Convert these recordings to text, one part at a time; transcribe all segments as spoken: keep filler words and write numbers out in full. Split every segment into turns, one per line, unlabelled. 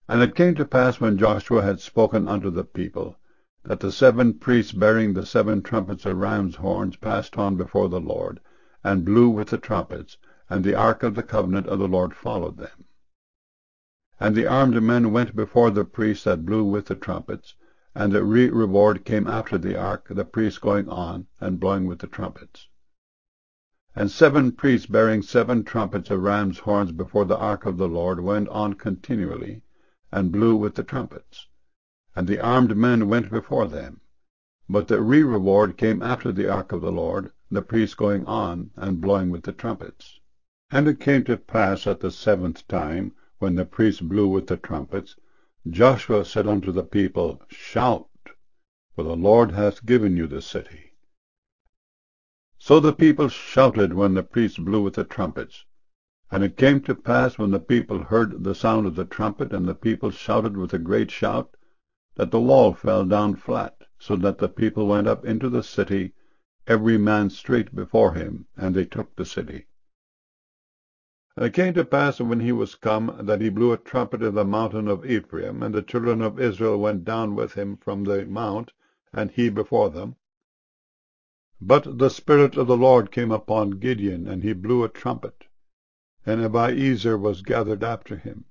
And it came to pass, when Joshua had spoken unto the people, that the seven priests bearing the seven trumpets of ram's horns passed on before the Lord, and blew with the trumpets, and the ark of the covenant of the Lord followed them. And the armed men went before the priests that blew with the trumpets, and the re-reward came after the ark, the priests going on, and blowing with the trumpets. And seven priests bearing seven trumpets of ram's horns before the ark of the Lord went on continually, and blew with the trumpets. And the armed men went before them. But the re-reward came after the ark of the Lord, the priests going on, and blowing with the trumpets. And it came to pass at the seventh time, when the priests blew with the trumpets, Joshua said unto the people, Shout, for the Lord hath given you the city. So the people shouted when the priests blew with the trumpets. And it came to pass, when the people heard the sound of the trumpet, and the people shouted with a great shout, that the wall fell down flat, so that the people went up into the city, every man straight before him, and they took the city. And it came to pass, when he was come, that he blew a trumpet in the mountain of Ephraim, and the children of Israel went down with him from the mount, and he before them. But the Spirit of the Lord came upon Gideon, and he blew a trumpet, and Abiezer was gathered after him.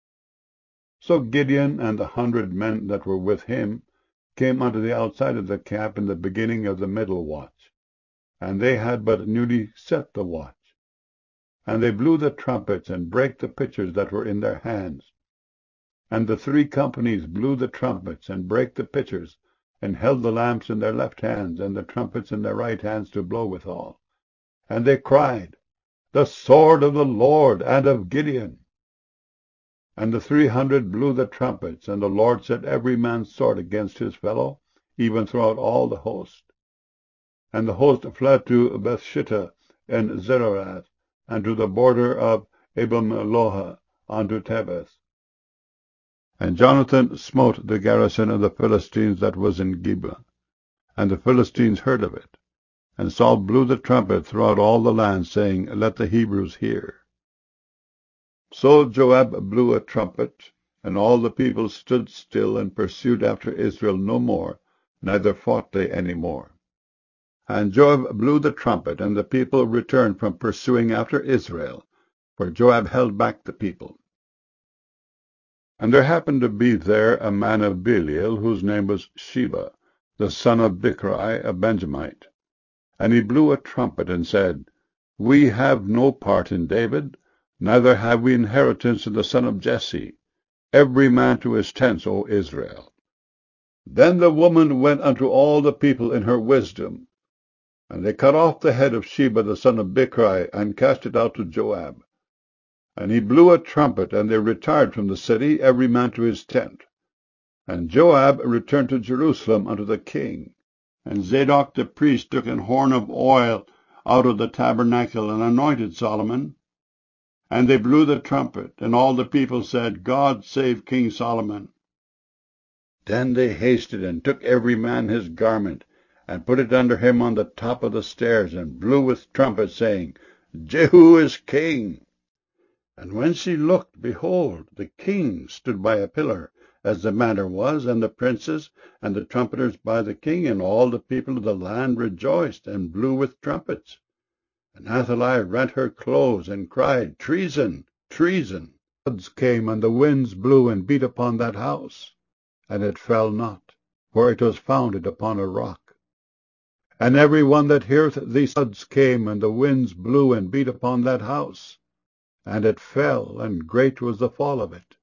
So Gideon and the hundred men that were with him came unto the outside of the camp in the beginning of the middle watch, and they had but newly set the watch. And they blew the trumpets, and brake the pitchers that were in their hands. And the three companies blew the trumpets, and brake the pitchers, and held the lamps in their left hands, and the trumpets in their right hands to blow withal. And they cried, The sword of the Lord and of Gideon. And the three hundred blew the trumpets, and the Lord set every man's sword against his fellow, even throughout all the host. And the host fled to Bethshittah and Zererath, and to the border of Abel-meholah unto Tebeth. And Jonathan smote the garrison of the Philistines that was in Gibeah, and the Philistines heard of it. And Saul blew the trumpet throughout all the land, saying, Let the Hebrews hear. So Joab blew a trumpet, and all the people stood still, and pursued after Israel no more, neither fought they any more. And Joab blew the trumpet, and the people returned from pursuing after Israel, for Joab held back the people. And there happened to be there a man of Belial, whose name was Sheba, the son of Bichri, a Benjamite. And he blew a trumpet, and said, We have no part in David, neither have we inheritance in the son of Jesse. Every man to his tents, O Israel. Then the woman went unto all the people in her wisdom, and they cut off the head of Sheba the son of Bichri, and cast it out to Joab. And he blew a trumpet, and they retired from the city, every man to his tent. And Joab returned to Jerusalem unto the king. And Zadok the priest took an horn of oil out of the tabernacle, and anointed Solomon. And they blew the trumpet, and all the people said, God save King Solomon. Then they hasted, and took every man his garment, and put it under him on the top of the stairs, and blew with trumpets, saying, Jehu is king. And when she looked, behold, the king stood by a pillar, as the manner was, and the princes and the trumpeters by the king, and all the people of the land rejoiced, and blew with trumpets. And Athaliah rent her clothes, and cried, Treason, treason. Floods came, and the winds blew, and beat upon that house, and it fell not, for it was founded upon a rock. And every one that heareth these floods came, and the winds blew, and beat upon that house, and it fell, and great was the fall of it.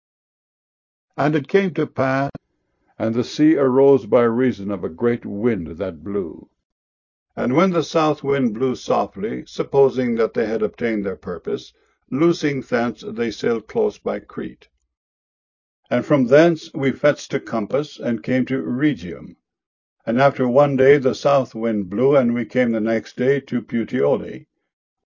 And it came to pass, and the sea arose by reason of a great wind that blew. And when the south wind blew softly, supposing that they had obtained their purpose, loosing thence they sailed close by Crete. And from thence we fetched a compass, and came to Rhegium. And after one day the south wind blew, and we came the next day to Puteoli.